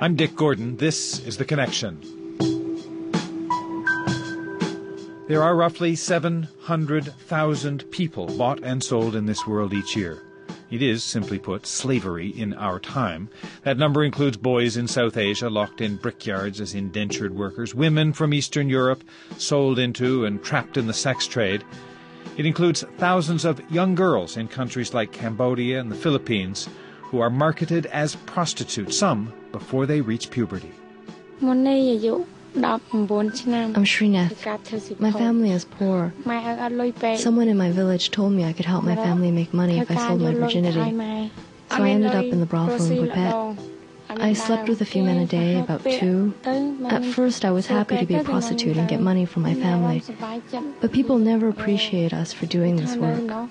I'm Dick Gordon. This is The Connection. There are roughly 700,000 people bought and sold in this world each year. It is, simply put, slavery in our time. That number includes boys in South Asia locked in brickyards as indentured workers, women from Eastern Europe sold into and trapped in the sex trade. It includes thousands of young girls in countries like Cambodia and the Philippines who are marketed as prostitutes, some before they reach puberty. I'm Srinath. My family is poor. Someone in my village told me I could help my family make money if I sold my virginity. So I ended up in the brothel in Phuket. I slept with a few men a day, about 2. At first I was happy to be a prostitute and get money for my family. But people never appreciate us for doing this work.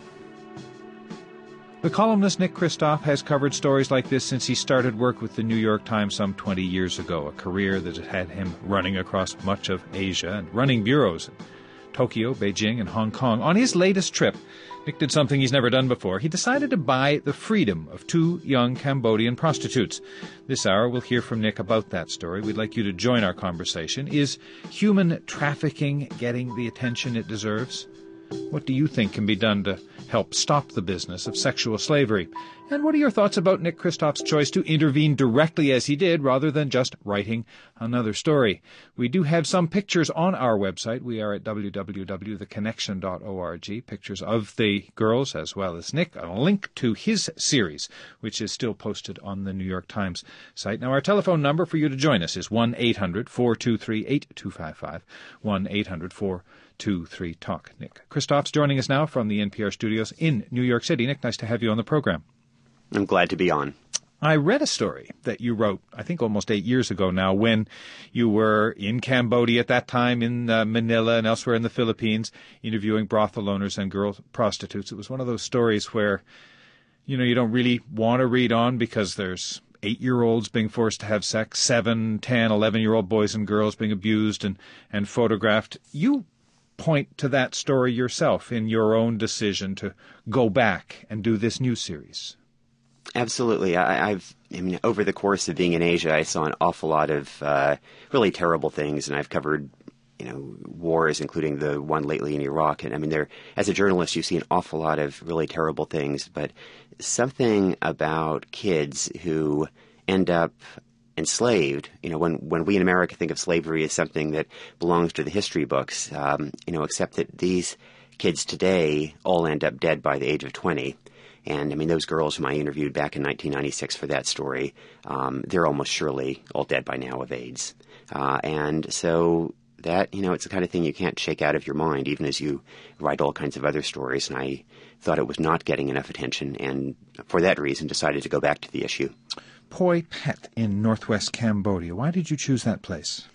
The columnist Nick Kristof has covered stories like this since he started work with the New York Times some 20 years ago, a career that had him running across much of Asia and running bureaus in Tokyo, Beijing, and Hong Kong. On his latest trip, Nick did something he's never done before. He decided to buy the freedom of 2 young Cambodian prostitutes. This hour, we'll hear from Nick about that story. We'd like you to join our conversation. Is human trafficking getting the attention it deserves? What do you think can be done to help stop the business of sexual slavery? And what are your thoughts about Nick Kristof's choice to intervene directly as he did, rather than just writing another story? We do have some pictures on our website. We are at www.theconnection.org, pictures of the girls as well as Nick, and a link to his series, which is still posted on the New York Times site. Now, our telephone number for you to join us is 1-800-423-8255, 1-800-423-TALK. Nick Kristof's joining us now from the NPR studios in New York City. Nick, nice to have you on the program. I'm glad to be on. I read a story that you wrote, I think almost 8 years ago now, when you were in Cambodia at that time, in Manila and elsewhere in the Philippines, interviewing brothel owners and girl prostitutes. It was one of those stories where, you don't really want to read on because there's 8-year-olds being forced to have sex, 7, 10, 11-year-old boys and girls being abused and photographed. You point to that story yourself in your own decision to go back and do this new series. Absolutely. Over the course of being in Asia, I saw an awful lot of really terrible things, and I've covered, wars, including the one lately in Iraq. And as a journalist, you see an awful lot of really terrible things, but something about kids who end up enslaved, when we in America think of slavery as something that belongs to the history books, except that these kids today all end up dead by the age of 20. And, those girls whom I interviewed back in 1996 for that story, they're almost surely all dead by now of AIDS. And so that, it's the kind of thing you can't shake out of your mind, even as you write all kinds of other stories. And I thought it was not getting enough attention, and for that reason decided to go back to the issue. Poi Phet in northwest Cambodia. Why did you choose that place?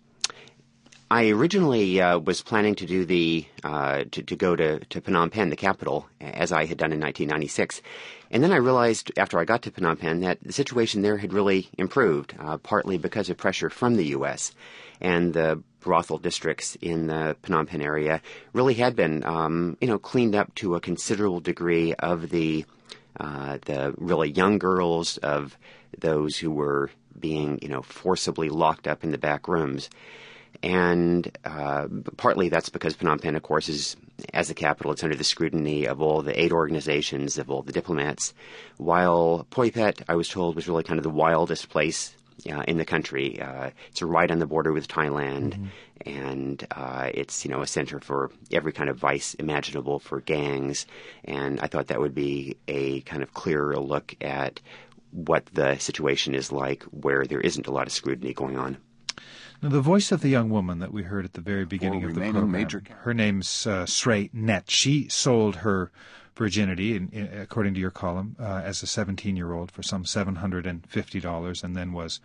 I originally was planning to do to go to Phnom Penh, the capital, as I had done in 1996. And then I realized after I got to Phnom Penh that the situation there had really improved, partly because of pressure from the U.S. And the brothel districts in the Phnom Penh area really had been, cleaned up to a considerable degree of the really young girls, of those who were being, forcibly locked up in the back rooms. And partly that's because Phnom Penh, of course, is, as the capital, it's under the scrutiny of all the aid organizations, of all the diplomats, while Poi Phet, I was told, was really kind of the wildest place in the country. It's right on the border with Thailand, and it's, a center for every kind of vice imaginable for gangs, and I thought that would be a kind of clearer look at what the situation is like where there isn't a lot of scrutiny going on. Now, the voice of the young woman that we heard at the very beginning of the program, her name's Srey Net. She sold her virginity, according to your column, as a 17-year-old for some $750, and then was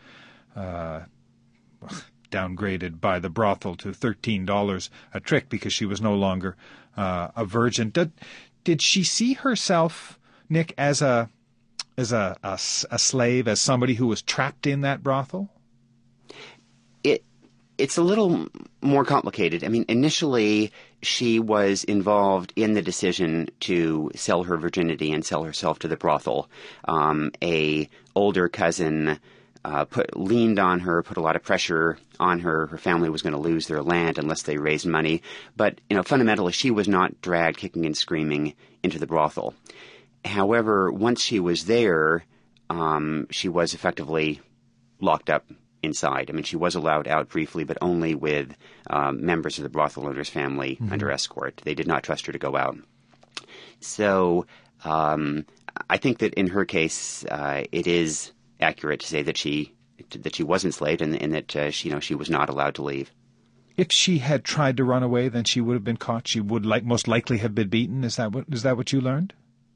downgraded by the brothel to $13 a trick because she was no longer a virgin. Did she see herself, Nick, as a slave, as somebody who was trapped in that brothel? It's a little more complicated. Initially, she was involved in the decision to sell her virginity and sell herself to the brothel. A older cousin leaned on her, put a lot of pressure on her. Her family was going to lose their land unless they raised money. But, fundamentally, she was not dragged kicking and screaming into the brothel. However, once she was there, she was effectively locked up inside. I mean, she was allowed out briefly, but only with members of the brothel owner's family under escort. They did not trust her to go out. So I think that in her case, it is accurate to say that she was enslaved and that she was not allowed to leave. If she had tried to run away, then she would have been caught. She would most likely have been beaten. Is that what you learned?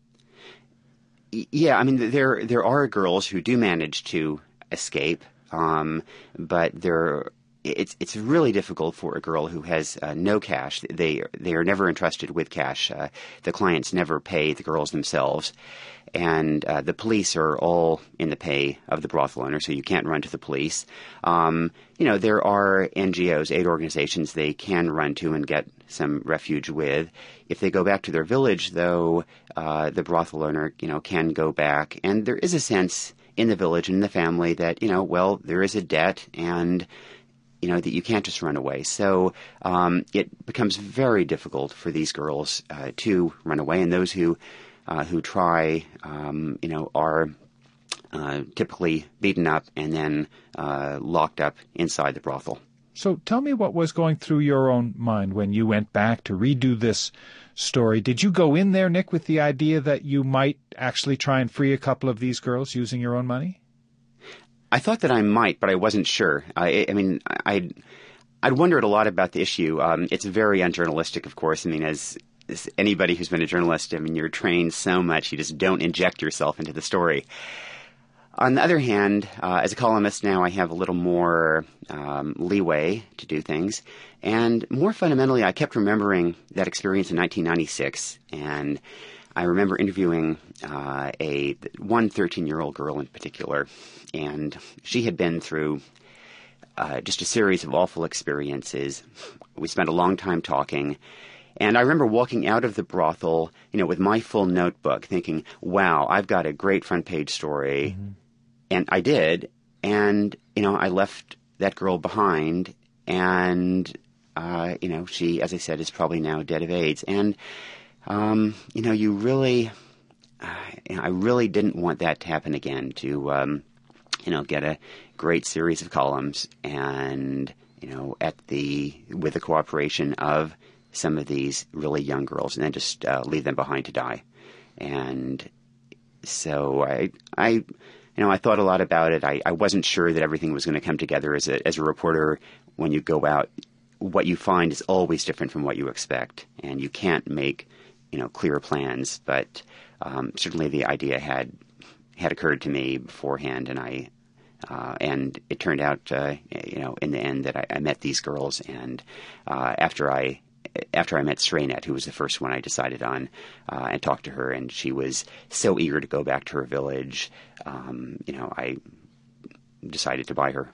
Yeah, I mean, there are girls who do manage to escape, but it's really difficult for a girl who has no cash. They are never entrusted with cash. The clients never pay the girls themselves, and the police are all in the pay of the brothel owner, so you can't run to the police. There are NGOs, aid organizations they can run to and get some refuge with. If they go back to their village, though, the brothel owner, can go back, and there is a sense in the village and in the family that, there is a debt and that you can't just run away. So it becomes very difficult for these girls to run away, and those who try, are typically beaten up and then locked up inside the brothel. So tell me what was going through your own mind when you went back to redo this story. Did you go in there, Nick, with the idea that you might actually try and free a couple of these girls using your own money? I thought that I might, but I wasn't sure. I'd wondered a lot about the issue. It's very unjournalistic, of course. I mean, as anybody who's been a journalist, you're trained so much, you just don't inject yourself into the story. On the other hand, as a columnist now, I have a little more leeway to do things. And more fundamentally, I kept remembering that experience in 1996. And I remember interviewing one 13-year-old girl in particular. And she had been through just a series of awful experiences. We spent a long time talking. And I remember walking out of the brothel, with my full notebook thinking, wow, I've got a great front page story. Mm-hmm. And I did. And, I left that girl behind. And, she, as I said, is probably now dead of AIDS. And, you really, I really didn't want that to happen again, to, get a great series of columns and, with the cooperation of some of these really young girls and then just leave them behind to die. And so I thought a lot about it. I wasn't sure that everything was going to come together as a reporter. When you go out, what you find is always different from what you expect, and you can't make, clear plans. But certainly the idea had occurred to me beforehand, and it turned out, in the end that I met these girls, and after I met Sreenet, who was the first one I decided on, and talked to her, and she was so eager to go back to her village, I decided to buy her.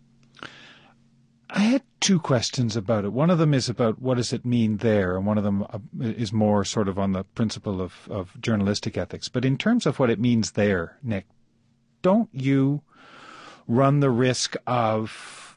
I had two questions about it. One of them is about what does it mean there, and one of them is more sort of on the principle of journalistic ethics. But in terms of what it means there, Nick, don't you run the risk of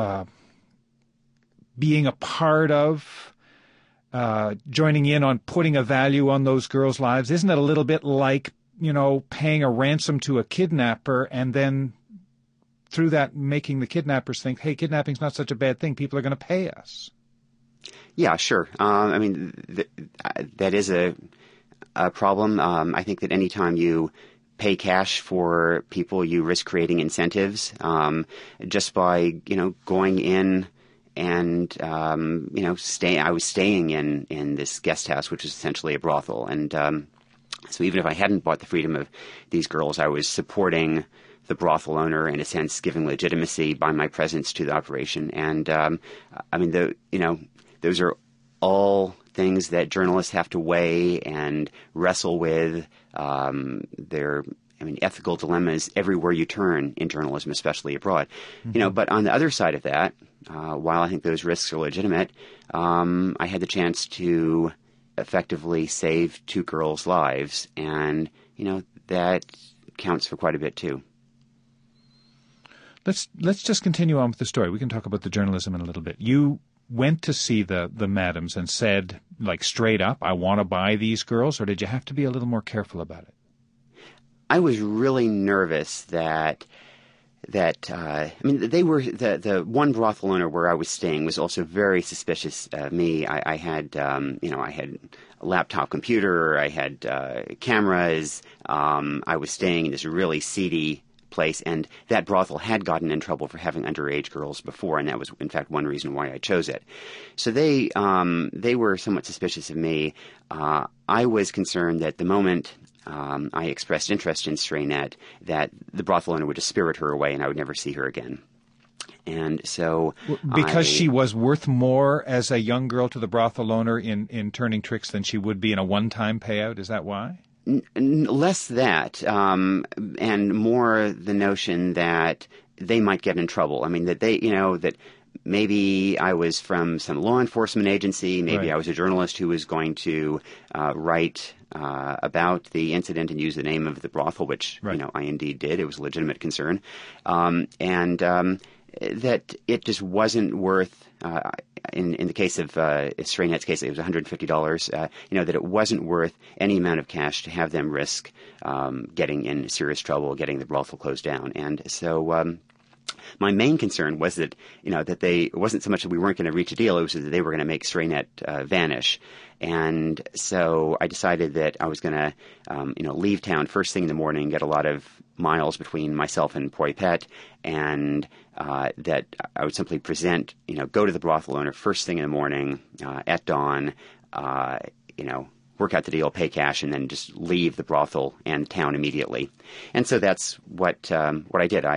being a part of joining in on putting a value on those girls' lives? Isn't it a little bit like, paying a ransom to a kidnapper and then through that making the kidnappers think, hey, kidnapping's not such a bad thing, people are going to pay us? Yeah, sure. That is a problem. I think that anytime you pay cash for people, you risk creating incentives just by, going in and, I was staying in this guest house, which is essentially a brothel. And so even if I hadn't bought the freedom of these girls, I was supporting the brothel owner, in a sense, giving legitimacy by my presence to the operation. And, those are all things that journalists have to weigh and wrestle with. Ethical dilemmas everywhere you turn in journalism, especially abroad. Mm-hmm. But on the other side of that, while I think those risks are legitimate, I had the chance to effectively save two girls' lives, and, that counts for quite a bit too. Let's just continue on with the story. We can talk about the journalism in a little bit. You went to see the madams and said, like, straight up, I want to buy these girls, or did you have to be a little more careful about it? I was really nervous that they were the one brothel owner where I was staying was also very suspicious of me. I had I had a laptop computer, I had cameras. I was staying in this really seedy place, and that brothel had gotten in trouble for having underage girls before, and that was in fact one reason why I chose it. So they were somewhat suspicious of me. I was concerned that the moment I expressed interest in Sreenet, that the brothel owner would just spirit her away and I would never see her again. And so because she was worth more as a young girl to the brothel owner in turning tricks than she would be in a one-time payout, is that why? Less that, and more the notion that they might get in trouble. I mean, that that maybe I was from some law enforcement agency, maybe right. I was a journalist who was going to write about the incident and use the name of the brothel, which, right. I indeed did. It was a legitimate concern. That it just wasn't worth, in the case of Sreenet's case, it was $150, that it wasn't worth any amount of cash to have them risk getting in serious trouble, getting the brothel closed down. And so my main concern was that, that it wasn't so much that we weren't going to reach a deal, it was that they were going to make Sreenet vanish. And so I decided that I was going to, leave town first thing in the morning, get a lot of miles between myself and Poi Phet, and that I would simply present, go to the brothel owner first thing in the morning, at dawn, work out the deal, pay cash, and then just leave the brothel and town immediately. And so that's what I did.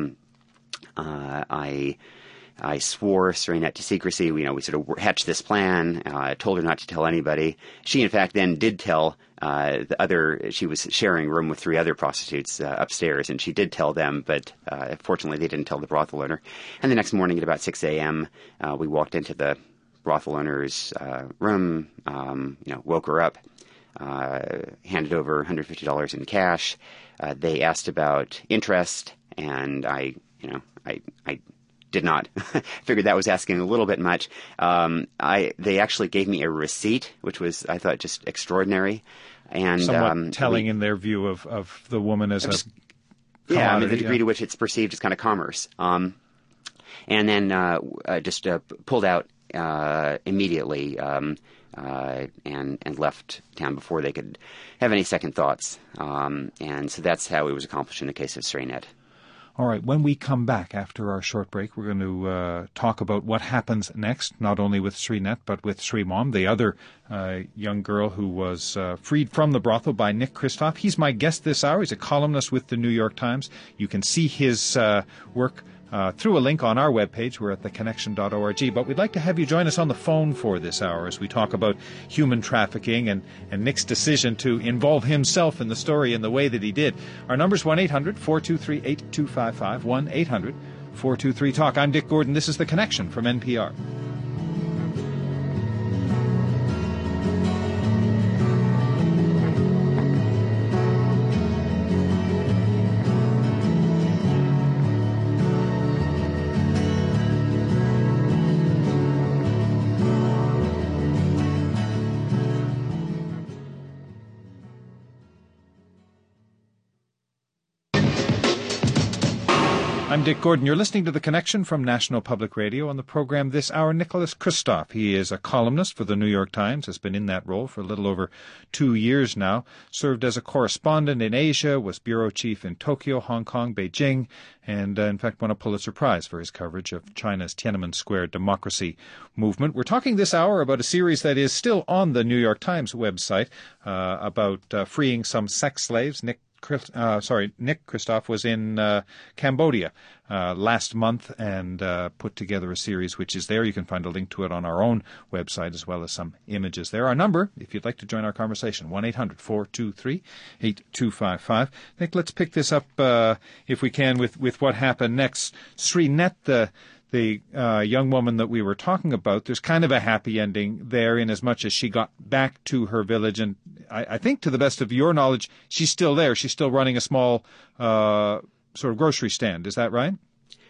I swore Sreenet to secrecy. We sort of hatched this plan, told her not to tell anybody. She, in fact, then did tell she was sharing a room with 3 other prostitutes upstairs, and she did tell them, but fortunately they didn't tell the brothel owner. And the next morning at about 6 a.m., we walked into the brothel owner's room, woke her up, handed over $150 in cash. They asked about interest, and I did not. Figured that was asking a little bit much. They actually gave me a receipt, which was, I thought, just extraordinary. And somewhat telling in their view of the woman as a commodity. Yeah, the degree to which it's perceived as kind of commerce. And then just pulled out immediately and left town before they could have any second thoughts. And so that's how it was accomplished in the case of Sreenet. All right, when we come back after our short break, we're going to talk about what happens next, not only with Sreenet, but with Sri Mom, the other young girl who was freed from the brothel by Nick Kristof. He's my guest this hour. He's a columnist with the New York Times. You can see his work through a link on our webpage. We're at theconnection.org. But we'd like to have you join us on the phone for this hour as we talk about human trafficking and Nick's decision to involve himself in the story in the way that he did. Our number's 1-800-423-8255, 1-800-423-TALK. I'm Dick Gordon. This is The Connection from NPR. I'm Dick Gordon. You're listening to The Connection from National Public Radio. On the program this hour, Nicholas Kristof. He is a columnist for the New York Times, has been in that role for a little over 2 years now, served as a correspondent in Asia, was bureau chief in Tokyo, Hong Kong, Beijing, and in fact won a Pulitzer Prize for his coverage of China's Tiananmen Square democracy movement. We're talking this hour about a series that is still on the New York Times website about freeing some sex slaves. Nick Kristof was in Cambodia last month and put together a series which is there. You can find a link to it on our own website as well as some images there. Our number, if you'd like to join our conversation, 1-800-423-8255. I think let's pick this up, if we can, with what happened next. Sreenet, the young woman that we were talking about, there's kind of a happy ending there in as much as she got back to her village. And I think, to the best of your knowledge, she's still there. She's still running a small sort of grocery stand. Is that right?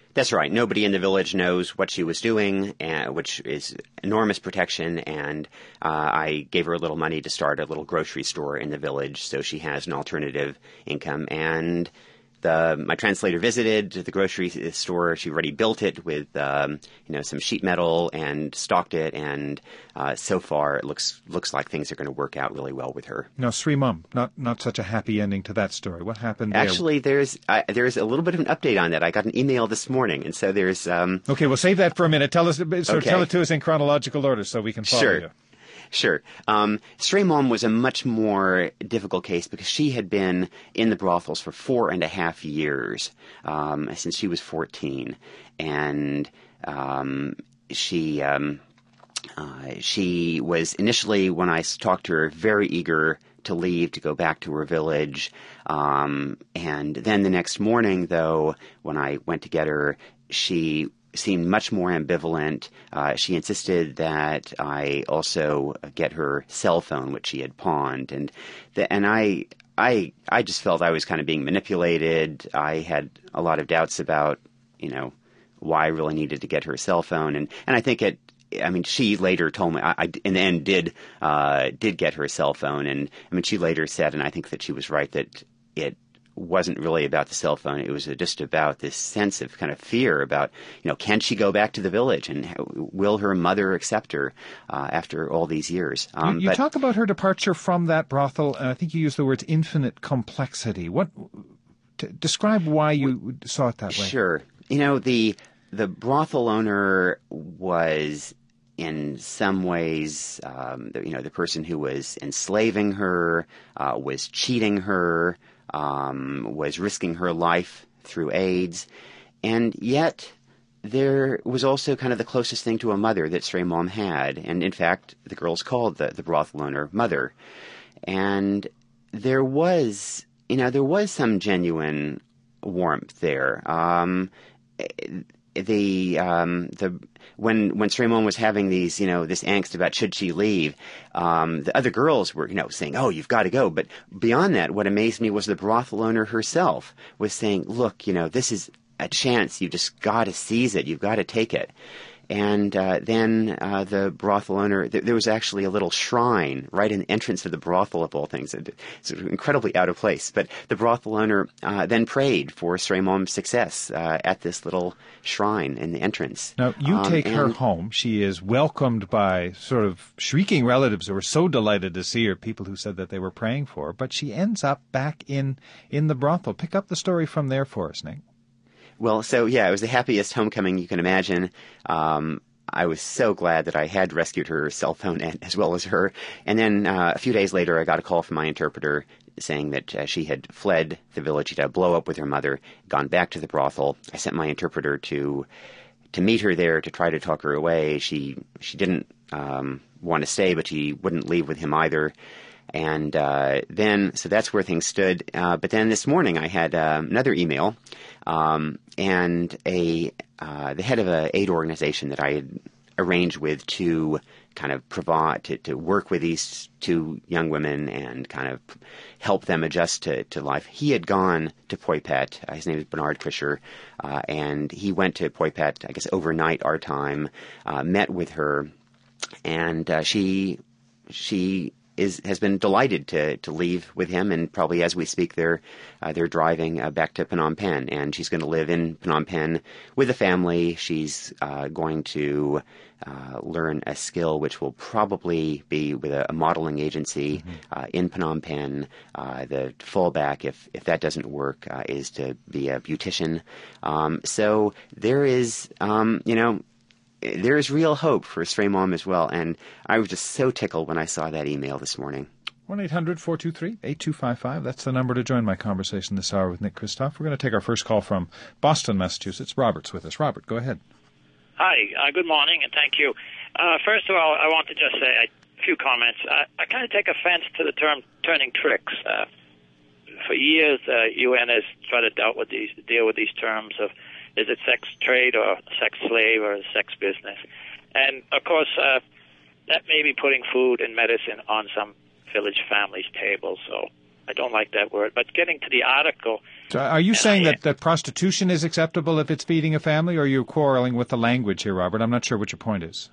That's right. Nobody in the village knows what she was doing, which is enormous protection, and I gave her a little money to start a little grocery store in the village, so she has an alternative income. And my translator visited the grocery store. She already built it with some sheet metal and stocked it, and so far it looks like things are going to work out really well with her. Now, Sri Mom, not such a happy ending to that story. What happened there? Actually, there's a little bit of an update on that. I got an email this morning, and so there's... Okay, we'll save that for a minute. Tell it to us in chronological order so we can follow you. Sure. Stray Mom was a much more difficult case because she had been in the brothels for 4.5 years, since she was 14. And she was initially, when I talked to her, very eager to leave, to go back to her village. And then the next morning, though, when I went to get her, she seemed much more ambivalent. She insisted that I also get her cell phone, which she had pawned, and I just felt I was kind of being manipulated. I had a lot of doubts about, why I really needed to get her cell phone, and I think she later told me I in the end did get her cell phone, and she later said, and I think that she was right, that it wasn't really about the cell phone. It was just about this sense of kind of fear about, can she go back to the village, and will her mother accept her after all these years? You talk about her departure from that brothel, and I think you use the words infinite complexity. Describe why you saw it that way. Sure. The brothel owner was in some ways, the person who was enslaving her, was cheating her, was risking her life through AIDS, and yet there was also kind of the closest thing to a mother that Stray Mom had, and in fact the girls called the brothel owner Mother, and there was some genuine warmth there. When Stray Mom was having these, this angst about should she leave, the other girls were, saying, "Oh, you've got to go." But beyond that, what amazed me was the brothel owner herself was saying, "Look, this is a chance. You just got to seize it. You've got to take it." And then the brothel owner, there was actually a little shrine right in the entrance of the brothel, of all things. It's incredibly out of place. But the brothel owner then prayed for Stray Mom's success at this little shrine in the entrance. Now, you take her home. She is welcomed by sort of shrieking relatives who were so delighted to see her, people who said that they were praying for her. But she ends up back in the brothel. Pick up the story from there for us, Nick. Well, so yeah, it was the happiest homecoming you can imagine. I was so glad that I had rescued her cell phone as well as her. And then a few days later, I got a call from my interpreter saying that she had fled the village. She'd had a blow-up with her mother, gone back to the brothel. I sent my interpreter to meet her there to try to talk her away. She didn't want to stay, but she wouldn't leave with him either. And so that's where things stood. But then this morning I had another email, and the head of an aid organization that I had arranged with to kind of provide, to work with these two young women and kind of help them adjust to life. He had gone to Poipet. His name is Bernard Fisher, and he went to Poipet, I guess, overnight our time, met with her, and she has been delighted to leave with him, and probably as we speak, they're driving back to Phnom Penh, and she's going to live in Phnom Penh with a family. She's going to learn a skill which will probably be with a modeling agency in Phnom Penh. The fallback, if that doesn't work, is to be a beautician. So there is, there is real hope for Stray Mom as well, and I was just so tickled when I saw that email this morning. 1-800-423-8255. That's the number to join my conversation this hour with Nick Kristof. We're going to take our first call from Boston, Massachusetts. Robert's with us. Robert, go ahead. Hi, good morning, and thank you. First of all, I want to just say a few comments. I kind of take offense to the term turning tricks. For years, UN has tried to deal with these terms of, is it sex trade or sex slave or sex business? And, of course, that may be putting food and medicine on some village families' tables, so I don't like that word. But getting to the article, So are you saying that prostitution is acceptable if it's feeding a family, or are you quarreling with the language here, Robert? I'm not sure what your point is.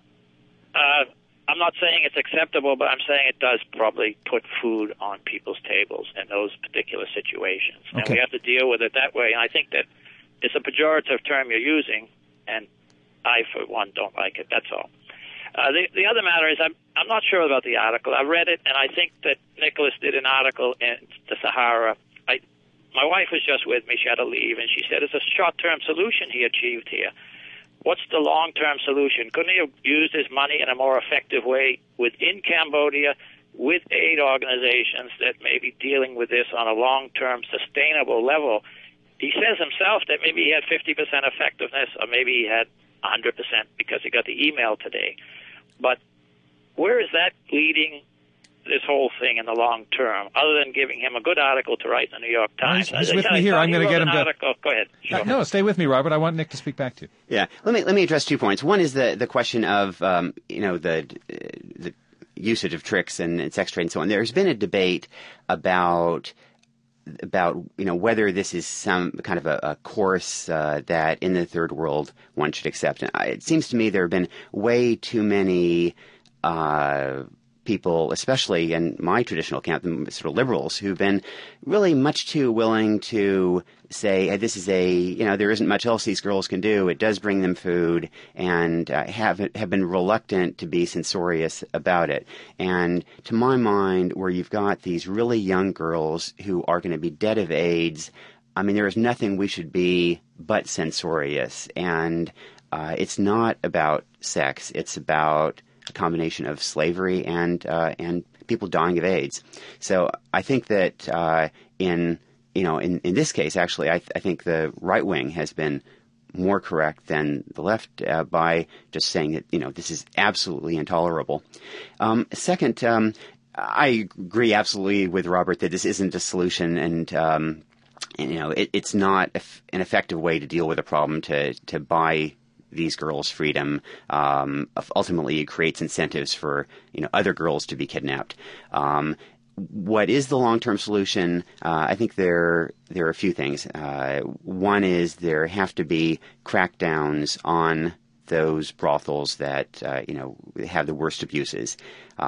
I'm not saying it's acceptable, but I'm saying it does probably put food on people's tables in those particular situations. Okay. And we have to deal with it that way. And I think that it's a pejorative term you're using, and I, for one, don't like it. That's all. The other matter is I'm not sure about the article. I read it, and I think that Nicholas did an article in the Sahara. My wife was just with me. She had to leave, and she said it's a short-term solution he achieved here. What's the long-term solution? Couldn't he have used his money in a more effective way within Cambodia with aid organizations that may be dealing with this on a long-term sustainable level? He says himself that maybe he had 50% effectiveness, or maybe he had 100% because he got the email today. But where is that leading this whole thing in the long term, other than giving him a good article to write in the New York Times? He's with me here. I'm going to get him to... Go ahead. Sure. No, stay with me, Robert. I want Nick to speak back to you. Yeah. Let me address 2 points. One is the question of, the usage of tricks and sex trade and so on. There's been a debate about whether this is some kind of a course that in the third world one should accept. And it seems to me there have been way too many people, especially in my traditional camp, the sort of liberals, who've been really much too willing to say, hey, this is there isn't much else these girls can do. It does bring them food, and have been reluctant to be censorious about it. And to my mind, where you've got these really young girls who are going to be dead of AIDS, I mean, there is nothing we should be but censorious. And it's not about sex. It's about a combination of slavery and people dying of AIDS. So I think that in this case, actually, I think the right wing has been more correct than the left by just saying that this is absolutely intolerable. Second, I agree absolutely with Robert that this isn't a solution, and it's not an effective way to deal with a problem to buy these girls' freedom. Ultimately, it creates incentives for other girls to be kidnapped. What is the long-term solution? I think there are a few things. One is there have to be crackdowns on those brothels that have the worst abuses,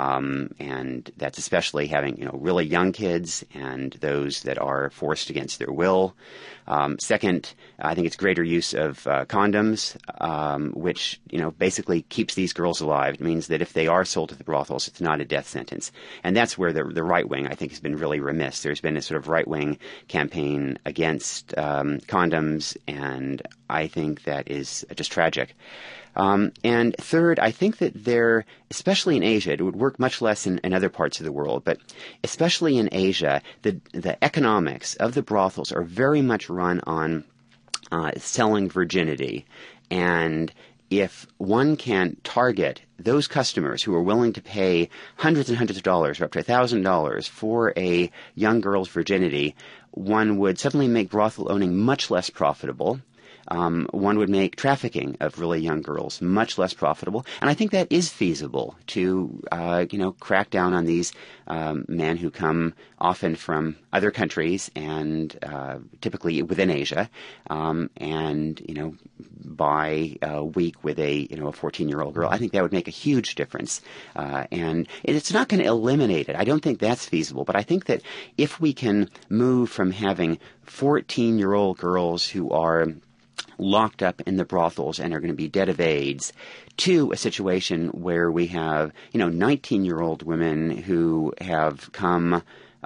and that's especially having really young kids and those that are forced against their will. Second, I think it's greater use of condoms, which basically keeps these girls alive. It means that if they are sold to the brothels, it's not a death sentence, and that's where the right wing, I think, has been really remiss. There's been a sort of right wing campaign against condoms, and I think that is just tragic. And third, I think that there, especially in Asia, it would work much less in other parts of the world, but especially in Asia, the economics of the brothels are very much run on selling virginity. And if one can target those customers who are willing to pay hundreds and hundreds of dollars, or up to $1,000 for a young girl's virginity, one would suddenly make brothel owning much less profitable. One would make trafficking of really young girls much less profitable, and I think that is feasible to, crack down on these men who come often from other countries and typically within Asia, and buy a week with a 14-year-old girl. I think that would make a huge difference, and it's not going to eliminate it. I don't think that's feasible, but I think that if we can move from having 14-year-old girls who are locked up in the brothels and are going to be dead of AIDS, to a situation where we have, 19-year-old women who have come,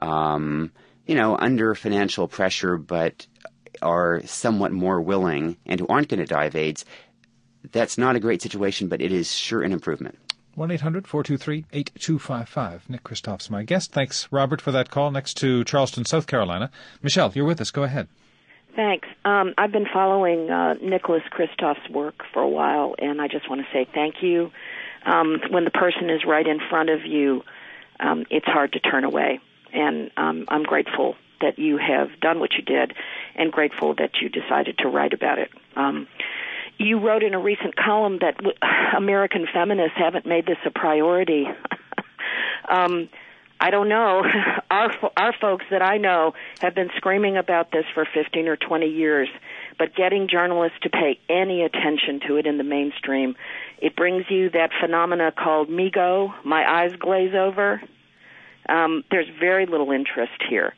under financial pressure but are somewhat more willing and who aren't going to die of AIDS, that's not a great situation, but it is sure an improvement. 1-800-423-8255. Nick Kristoff's my guest. Thanks, Robert, for that call. Next to Charleston, South Carolina. Michelle, you're with us. Go ahead. Thanks. I've been following Nicholas Kristoff's work for a while, and I just want to say thank you. When the person is right in front of you, it's hard to turn away. And I'm grateful that you have done what you did and grateful that you decided to write about it. You wrote in a recent column that American feminists haven't made this a priority. I don't know. Our folks that I know have been screaming about this for 15 or 20 years, but getting journalists to pay any attention to it in the mainstream, it brings you that phenomena called MeGo, my eyes glaze over. There's very little interest here.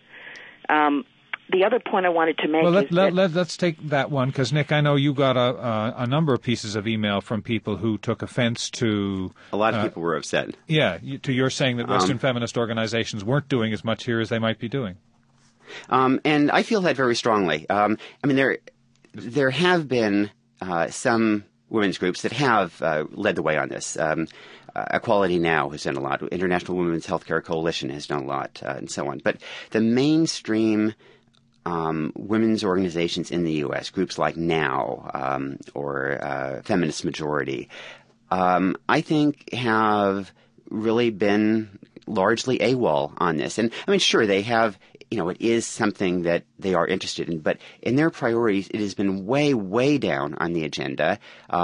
The other point I wanted to make let's take that one, because, Nick, I know you got a number of pieces of email from people who took offense to... A lot of people were upset. Yeah, to your saying that Western feminist organizations weren't doing as much here as they might be doing. And I feel that very strongly. There have been some women's groups that have led the way on this. Equality Now has done a lot. International Women's Healthcare Coalition has done a lot, and so on. But the mainstream women's organizations in the U.S., groups like NOW or Feminist Majority, I think have really been largely AWOL on this. And, I mean, sure, they have, it is something that they are interested in, but in their priorities, it has been way, way down on the agenda,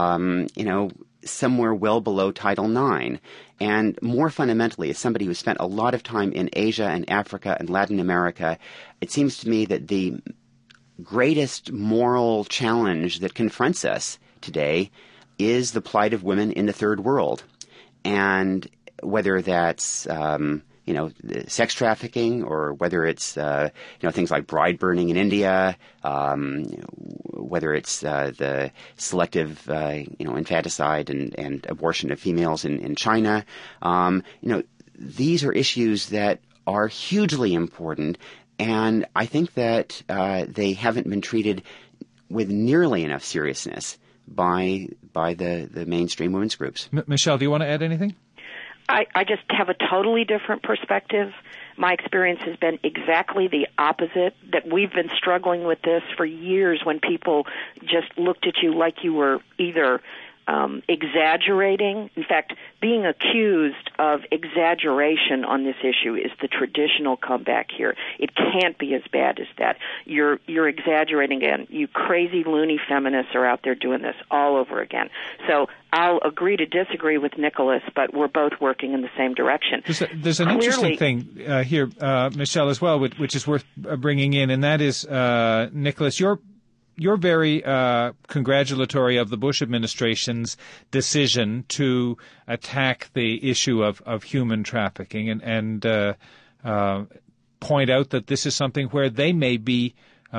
somewhere well below Title IX. And more fundamentally, as somebody who spent a lot of time in Asia and Africa and Latin America, it seems to me that the greatest moral challenge that confronts us today is the plight of women in the third world. And whether that's sex trafficking, or whether it's things like bride burning in India, whether it's the selective infanticide and abortion of females in China, these are issues that are hugely important, and I think that they haven't been treated with nearly enough seriousness by the mainstream women's groups. Michelle, do you want to add anything? I just have a totally different perspective. My experience has been exactly the opposite, that we've been struggling with this for years when people just looked at you like you were either exaggerating. In fact, being accused of exaggeration on this issue is the traditional comeback here. It can't be as bad as that. You're exaggerating again. You crazy, loony feminists are out there doing this all over again. So I'll agree to disagree with Nicholas, but we're both working in the same direction. There's an interesting thing here, Michelle, as well, which is worth bringing in, and that is, Nicholas, you're very congratulatory of the Bush administration's decision to attack the issue of human trafficking and point out that this is something where they may be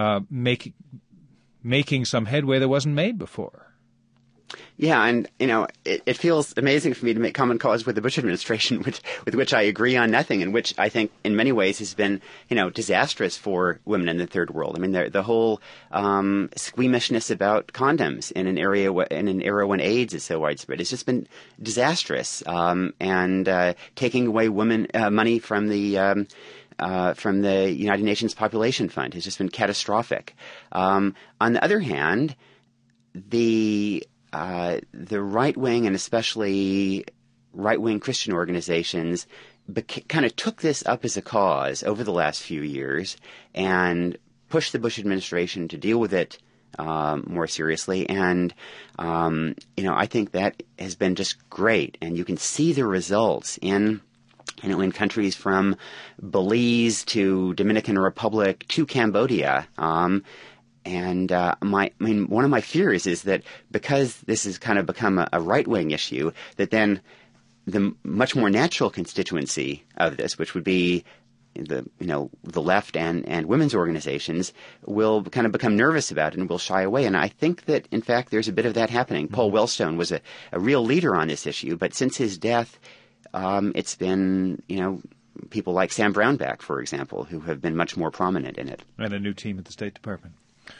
making some headway that wasn't made before. Yeah, and, it feels amazing for me to make common cause with the Bush administration, with which I agree on nothing, and which I think in many ways has been, disastrous for women in the third world. I mean, the whole squeamishness about condoms in an era when AIDS is so widespread has just been disastrous, and taking away women money from the United Nations Population Fund has just been catastrophic. On the other hand, the right-wing and especially right-wing Christian organizations kind of took this up as a cause over the last few years and pushed the Bush administration to deal with it more seriously. And, I think that has been just great. And you can see the results in countries from Belize to Dominican Republic to Cambodia. And one of my fears is that because this has kind of become a right-wing issue, that then the much more natural constituency of this, which would be the left and women's organizations, will kind of become nervous about it and will shy away. And I think that, in fact, there's a bit of that happening. Paul Wellstone was a real leader on this issue, but since his death, it's been, people like Sam Brownback, for example, who have been much more prominent in it. And a new team at the State Department.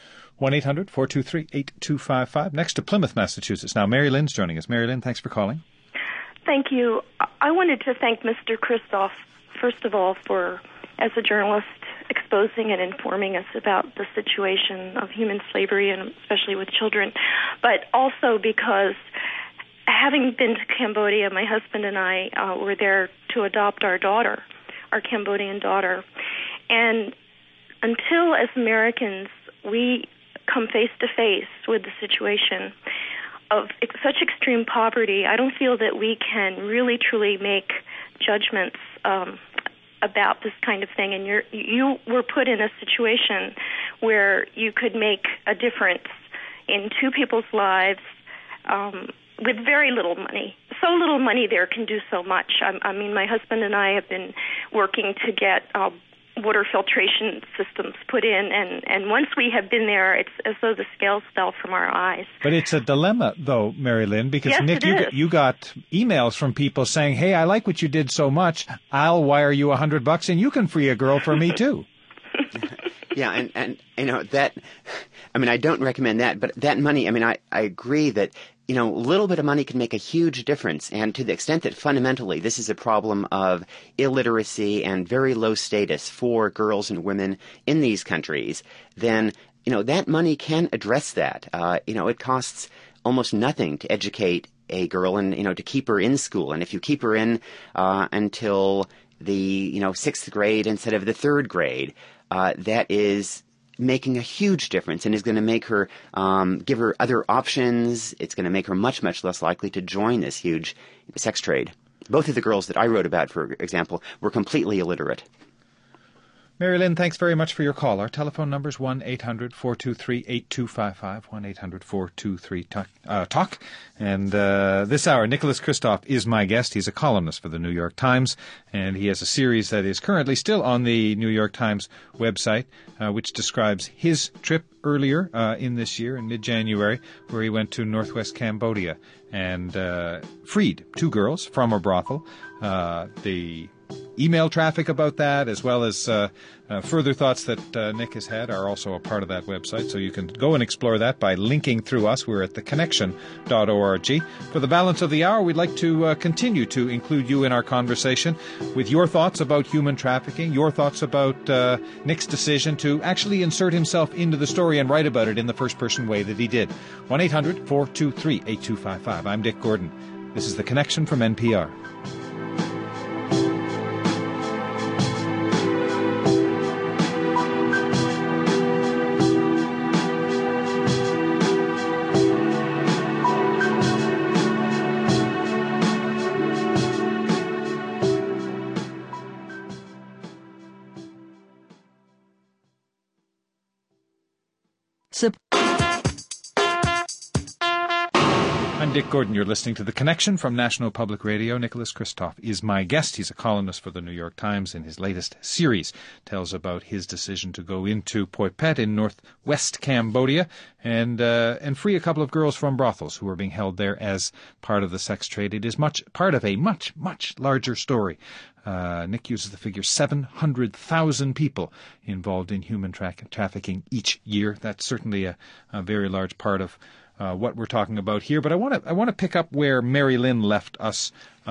1-800-423-8255. Next to Plymouth, Massachusetts. Now, Mary Lynn's joining us. Mary Lynn, thanks for calling. Thank you. I wanted to thank Mr. Christoph, first of all, for, as a journalist, exposing and informing us about the situation of human slavery, and especially with children, but also because, having been to Cambodia, my husband and I were there to adopt our daughter, our Cambodian daughter. And until, as Americans, we come face to face with the situation of such extreme poverty, I don't feel that we can really truly make judgments about this kind of thing, and you were put in a situation where you could make a difference in two people's lives with very little money. So little money there can do so much. I mean, my husband and I have been working to get water filtration systems put in, and once we have been there, it's as though the scales fell from our eyes. But it's a dilemma, though, Mary Lynn, because yes, Nick, you got emails from people saying, "Hey, I like what you did so much. I'll wire you $100, and you can free a girl for me too." Yeah, and you know that. I mean, I don't recommend that, but that money. I mean, I agree that. You know, a little bit of money can make a huge difference, and to the extent that fundamentally this is a problem of illiteracy and very low status for girls and women in these countries, then, you know, that money can address that. You know, it costs almost nothing to educate a girl and, you know, to keep her in school. And if you keep her in until the, you know, 6th grade instead of the 3rd grade, that is making a huge difference and is going to make her give her other options. It's going to make her much, much less likely to join this huge sex trade. Both of the girls that I wrote about, for example, were completely illiterate. Mary Lynn, thanks very much for your call. Our telephone number is 1-800-423-8255, 1-800-423-TALK. And this hour, Nicholas Kristof is my guest. He's a columnist for the New York Times, and he has a series that is currently still on the New York Times website, which describes his trip earlier in this year, in mid-January, where he went to northwest Cambodia and freed 2 girls from a brothel. The email traffic about that, as well as further thoughts that Nick has had, are also a part of that website. So you can go and explore that by linking through us. We're at theconnection.org. For the balance of the hour, we'd like to continue to include you in our conversation with your thoughts about human trafficking, your thoughts about Nick's decision to actually insert himself into the story and write about it in the first-person way that he did. 1-800-423-8255. I'm Dick Gordon. This is The Connection from NPR. I'm Dick Gordon. You're listening to The Connection from National Public Radio. Nicholas Kristof is my guest. He's a columnist for the New York Times, and his latest series tells about his decision to go into Poipet in northwest Cambodia and free a couple of girls from brothels who were being held there as part of the sex trade. It is part of a much larger story. Nick uses the figure 700,000 people involved in human trafficking each year. That's certainly a very large part of what we're talking about here. But I want to pick up where Mary Lynn left us,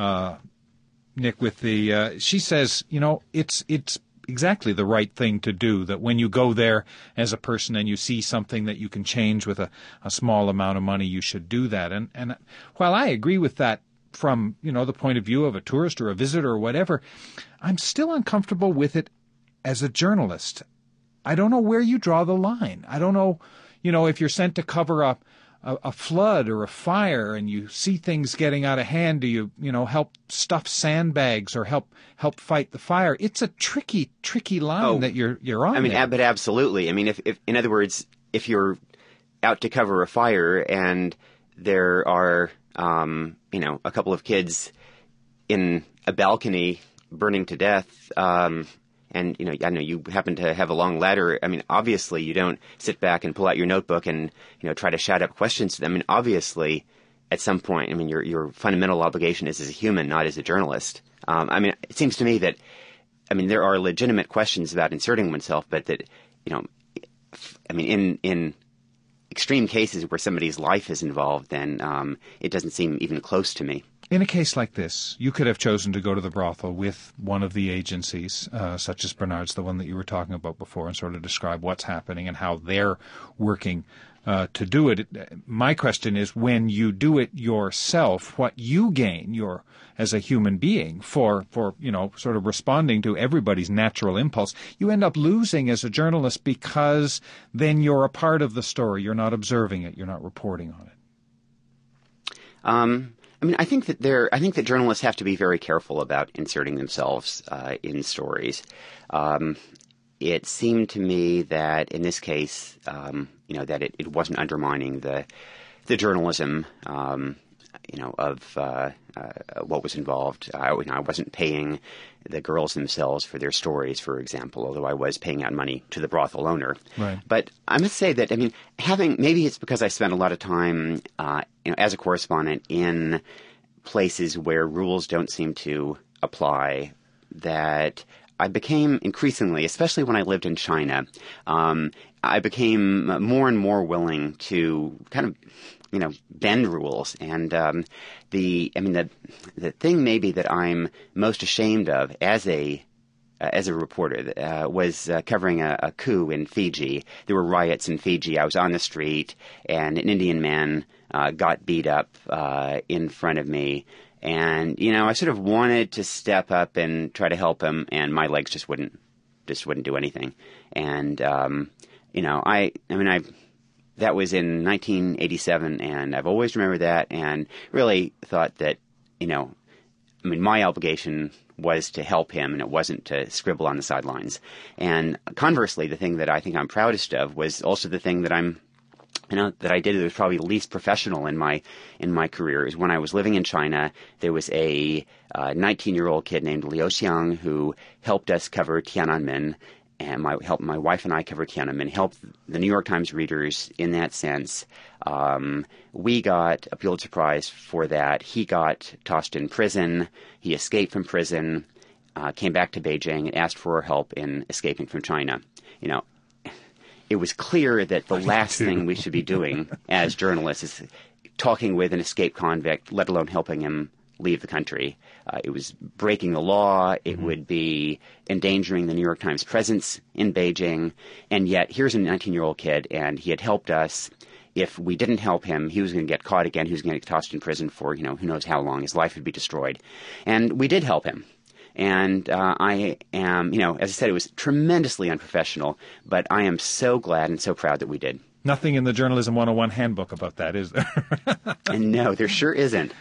Nick, with the she says, you know, it's exactly the right thing to do, that when you go there as a person and you see something that you can change with a small amount of money, you should do that. And while I agree with that from, you know, the point of view of a tourist or a visitor or whatever, I'm still uncomfortable with it as a journalist. I don't know where you draw the line. I don't know, you know, if you're sent to cover up a flood or a fire and you see things getting out of hand, do you help stuff sandbags or help fight the fire? It's a tricky line that you're on. I mean, there. But absolutely. I mean, if in other words, if you're out to cover a fire and there are a couple of kids in a balcony burning to death, and, you know, I know you happen to have a long ladder. I mean, obviously you don't sit back and pull out your notebook and, you know, try to shout up questions to them. I mean, obviously at some point, I mean, your fundamental obligation is as a human, not as a journalist. I mean, it seems to me that, I mean, there are legitimate questions about inserting oneself, but that, you know, I mean, in extreme cases where somebody's life is involved, then it doesn't seem even close to me. In a case like this, you could have chosen to go to the brothel with one of the agencies, such as Bernard's, the one that you were talking about before, and sort of describe what's happening and how they're working to do it. My question is, when you do it yourself, what you gain as a human being for you know, sort of responding to everybody's natural impulse, you end up losing as a journalist because then you're a part of the story. You're not observing it. You're not reporting on it. I think that journalists have to be very careful about inserting themselves in stories. It seemed to me that in this case, that it wasn't undermining the journalism, of what was involved. I wasn't paying the girls themselves for their stories, for example, although I was paying out money to the brothel owner. Right. But I must say that, maybe it's because I spent a lot of time, as a correspondent in places where rules don't seem to apply, that I became increasingly, especially when I lived in China, I became more and more willing to kind of, bend rules. And the thing maybe that I'm most ashamed of as a reporter was covering a coup in Fiji. There were riots in Fiji. I was on the street, and an Indian man got beat up in front of me. And, I sort of wanted to step up and try to help him, and my legs just wouldn't do anything. And, that was in 1987, and I've always remembered that, and really thought that, my obligation was to help him, and it wasn't to scribble on the sidelines. And conversely, the thing that I think I'm proudest of was also the thing that that I did that was probably least professional in my career. Is when I was living in China, there was a 19-year-old kid named Liu Xiang who helped us cover Tiananmen, and my wife and I covered Tiananmen, helped the New York Times readers in that sense. We got a Pulitzer Prize for that. He got tossed in prison. He escaped from prison, came back to Beijing, and asked for our help in escaping from China. It was clear that the last thing we should be doing as journalists is talking with an escaped convict, let alone helping him leave the country. It was breaking the law. It would be endangering the New York Times presence in Beijing. And yet, here's a 19-year-old kid, and he had helped us. If we didn't help him, he was going to get caught again. He was going to get tossed in prison for, who knows how long. His life would be destroyed. And we did help him. And I am, as I said, it was tremendously unprofessional, but I am so glad and so proud that we did. Nothing in the Journalism 101 handbook about that, is there? And no, there sure isn't.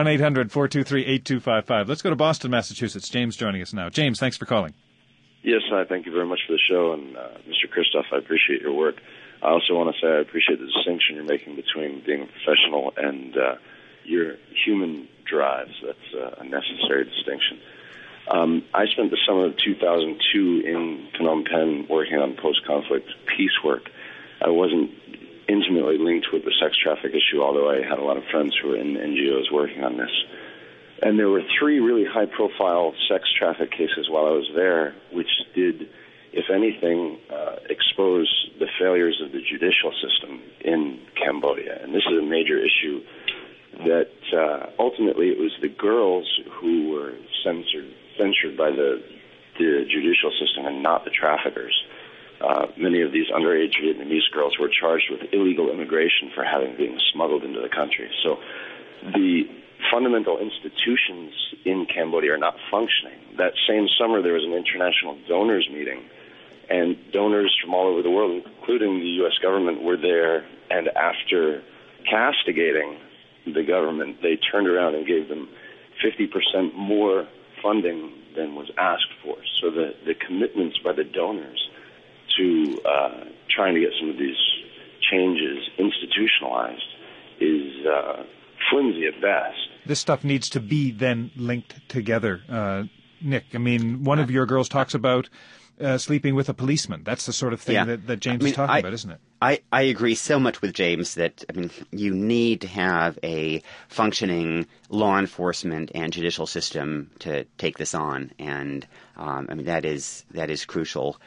1-800-423-8255. Let's go to Boston, Massachusetts. James joining us now. James, thanks for calling. Yes, thank you very much for the show. And Mr. Christoph, I appreciate your work. I also want to say I appreciate the distinction you're making between being a professional and your human drives. That's a necessary distinction. I spent the summer of 2002 in Phnom Penh working on post-conflict peace work. I wasn't intimately linked with the sex traffic issue, although I had a lot of friends who were in NGOs working on this. And there were 3 really high-profile sex traffic cases while I was there, which did, if anything, expose the failures of the judicial system in Cambodia. And this is a major issue that ultimately it was the girls who were censured by the judicial system and not the traffickers. Many of these underage Vietnamese girls were charged with illegal immigration for having been smuggled into the country. So the fundamental institutions in Cambodia are not functioning. That same summer, there was an international donors meeting, and donors from all over the world, including the U.S. government, were there, and after castigating the government, they turned around and gave them 50% more funding than was asked for. So the commitments by the donors to trying to get some of these changes institutionalized is flimsy at best. This stuff needs to be then linked together. Nick, one of your girls talks about sleeping with a policeman. That's the sort of thing that James is talking about, isn't it? I agree so much with James that, you need to have a functioning law enforcement and judicial system to take this on. And, that is crucial.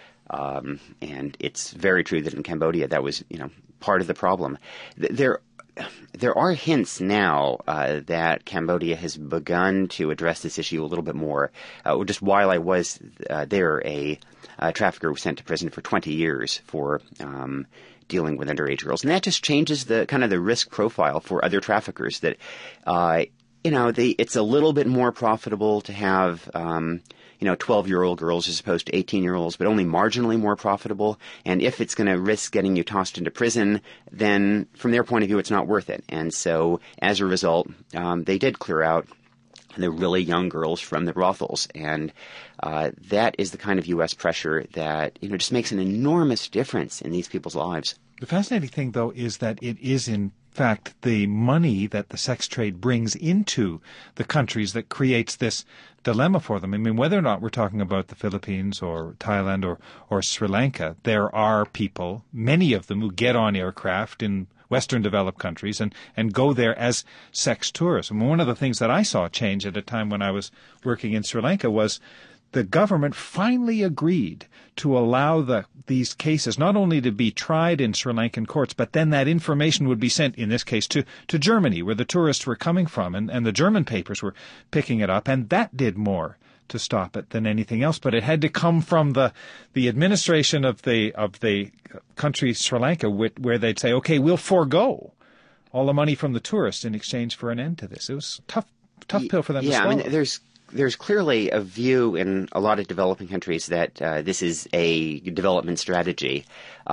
And it's very true that in Cambodia that was, part of the problem. There are hints now that Cambodia has begun to address this issue a little bit more. Just while I was there, a trafficker was sent to prison for 20 years for dealing with underage girls, and that just changes the kind of the risk profile for other traffickers. That it's a little bit more profitable to have 12-year-old girls as opposed to 18-year-olds, but only marginally more profitable. And if it's going to risk getting you tossed into prison, then from their point of view, it's not worth it. And so as a result, they did clear out the really young girls from the brothels. And that is the kind of U.S. pressure that, just makes an enormous difference in these people's lives. The fascinating thing, though, is that it is, in fact, the money that the sex trade brings into the countries that creates this dilemma for them. I mean, whether or not we're talking about the Philippines or Thailand or Sri Lanka, there are people, many of them, who get on aircraft in Western developed countries and go there as sex tourists. And one of the things that I saw change at a time when I was working in Sri Lanka was the government finally agreed to allow these cases not only to be tried in Sri Lankan courts, but then that information would be sent, in this case, to Germany, where the tourists were coming from, and the German papers were picking it up, and that did more to stop it than anything else. But it had to come from the administration of the country Sri Lanka, where they'd say, okay, we'll forego all the money from the tourists in exchange for an end to this. It was a tough pill for them to swallow. Yeah, I mean, there's clearly a view in a lot of developing countries that this is a development strategy.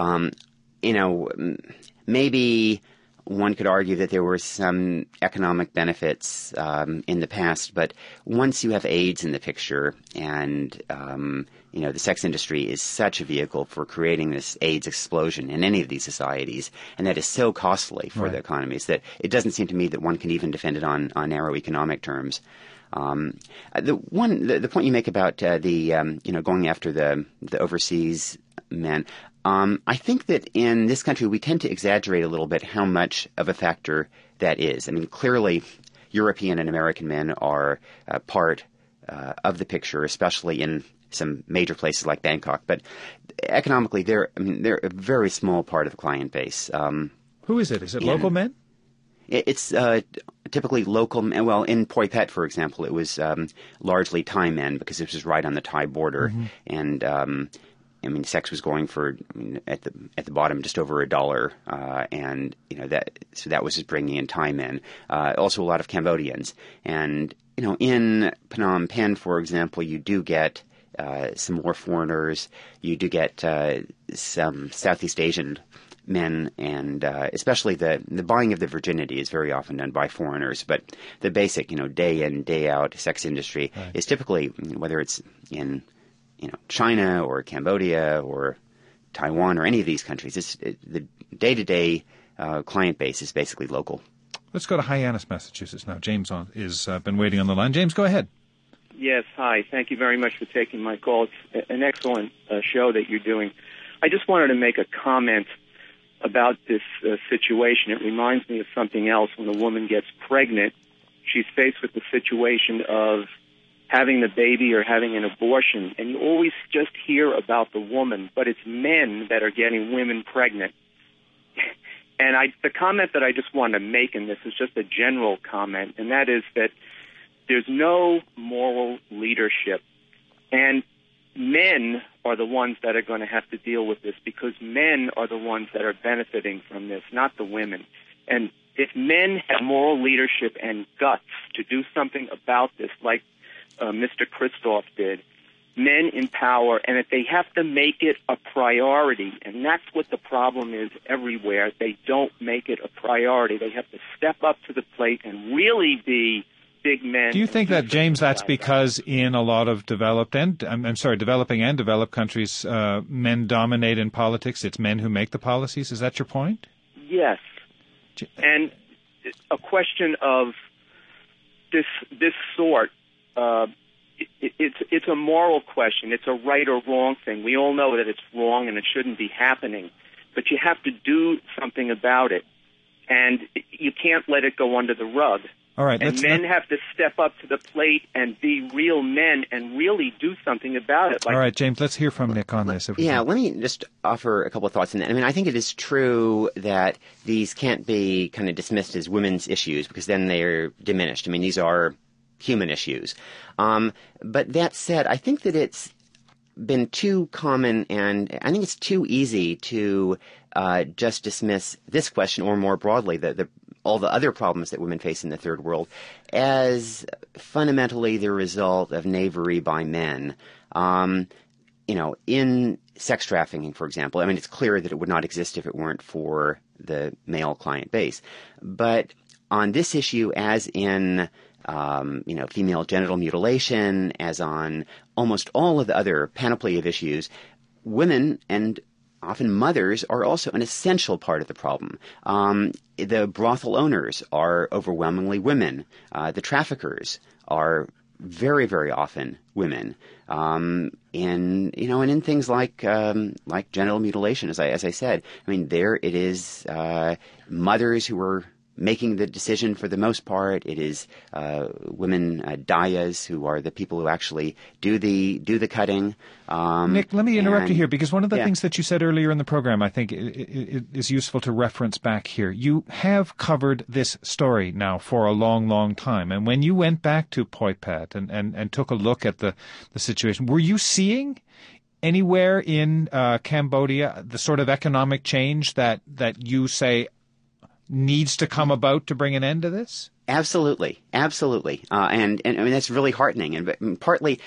Maybe one could argue that there were some economic benefits in the past, but once you have AIDS in the picture and the sex industry is such a vehicle for creating this AIDS explosion in any of these societies, and that is so costly for the economies that it doesn't seem to me that one can even defend it on narrow economic terms. The point you make about going after the overseas men, I think that in this country we tend to exaggerate a little bit how much of a factor that is. I mean, clearly European and American men are part of the picture, especially in some major places like Bangkok. But economically, they're a very small part of the client base. Who is it? Is it local men? It's typically local. Well, in Poi Phet, for example, it was largely Thai men because this was right on the Thai border, and sex was going for at the bottom just over $1, and that was just bringing in Thai men. Also, a lot of Cambodians, and in Phnom Penh, for example, you do get some more foreigners. You do get some Southeast Asian men, and especially the buying of the virginity is very often done by foreigners. But the basic, day in, day out sex industry is typically, whether it's in China or Cambodia or Taiwan or any of these countries, the day-to-day client base is basically local. Let's go to Hyannis, Massachusetts now. James is been waiting on the line. James, go ahead. Yes, hi. Thank you very much for taking my call. It's an excellent show that you're doing. I just wanted to make a comment about this situation. It reminds me of something else. When a woman gets pregnant, she's faced with the situation of having the baby or having an abortion, and you always just hear about the woman, but it's men that are getting women pregnant. And the comment that I just want to make in this is just a general comment, and that is that there's no moral leadership. And men are the ones that are going to have to deal with this because men are the ones that are benefiting from this, not the women. And if men have moral leadership and guts to do something about this, like Mr. Christoph did, men in power, and if they have to make it a priority, and that's what the problem is everywhere, they don't make it a priority. They have to step up to the plate and really be big men. Do you think that, James, that's because in a lot of developing and developed countries, men dominate in politics? It's men who make the policies? Is that your point? Yes. And a question of this sort, it's a moral question. It's a right or wrong thing. We all know that it's wrong and it shouldn't be happening, but you have to do something about it, and you can't let it go under the rug. All right, and men have to step up to the plate and be real men and really do something about it. All right, James, let's hear from Nick on this. Yeah, let me just offer a couple of thoughts on that. I mean, I think it is true that these can't be kind of dismissed as women's issues because then they're diminished. I mean, these are human issues. But that said, I think that it's been too common, and I think it's too easy to just dismiss this question, or more broadly, all the other problems that women face in the third world, as fundamentally the result of knavery by men. In sex trafficking, for example, I mean, it's clear that it would not exist if it weren't for the male client base. But on this issue, as in female genital mutilation, as on almost all of the other panoply of issues, women and often mothers are also an essential part of the problem. The brothel owners are overwhelmingly women. The traffickers are very, very often women. And in things like genital mutilation, as I said, I mean, there it is mothers who are making the decision for the most part. It is women dayas who are the people who actually do the cutting. Nick, let me interrupt you here, because one of the things that you said earlier in the program, I think it is useful to reference back here. You have covered this story now for a long, long time. And when you went back to Poipat and took a look at the situation, were you seeing anywhere in Cambodia the sort of economic change that you say needs to come about to bring an end to this? Absolutely. And I mean, that's really heartening. And partly,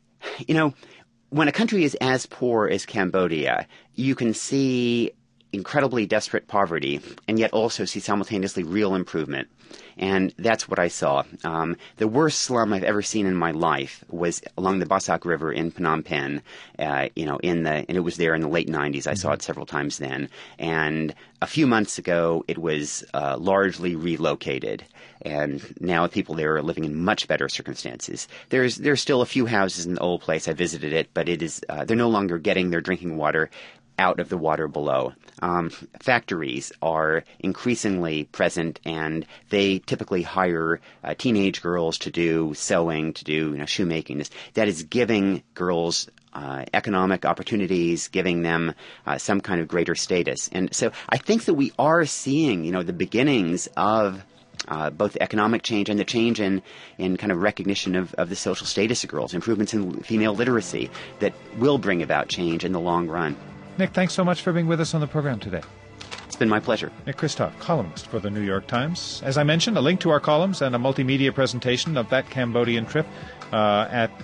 when a country is as poor as Cambodia, you can see incredibly desperate poverty and yet also see simultaneously real improvement. And that's what I saw. The worst slum I've ever seen in my life was along the Basak River in Phnom Penh. And it was there in the late 90s. I saw it several times then. And a few months ago, it was largely relocated. And now people there are living in much better circumstances. There's still a few houses in the old place. I visited it, but it is they're no longer getting their drinking water out of the water below. Factories are increasingly present, and they typically hire teenage girls to do sewing, to do shoemaking. That is giving girls economic opportunities, giving them some kind of greater status. And so I think that we are seeing, the beginnings of both the economic change and the change in kind of recognition of the social status of girls, improvements in female literacy that will bring about change in the long run. Nick, thanks so much for being with us on the program today. It's been my pleasure. Nick Kristof, columnist for the New York Times. As I mentioned, a link to our columns and a multimedia presentation of that Cambodian trip at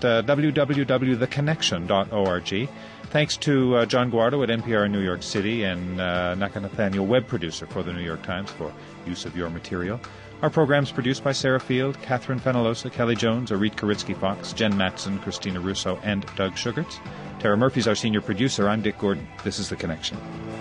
www.theconnection.org. Thanks to John Guardo at NPR in New York City and Naka Nathaniel, web producer for the New York Times, for use of your material. Our program is produced by Sarah Field, Catherine Fenalosa, Kelly Jones, Arit Karitsky-Fox, Jen Matson, Christina Russo, and Doug Sugarts. Tara Murphy's our senior producer. I'm Dick Gordon. This is The Connection.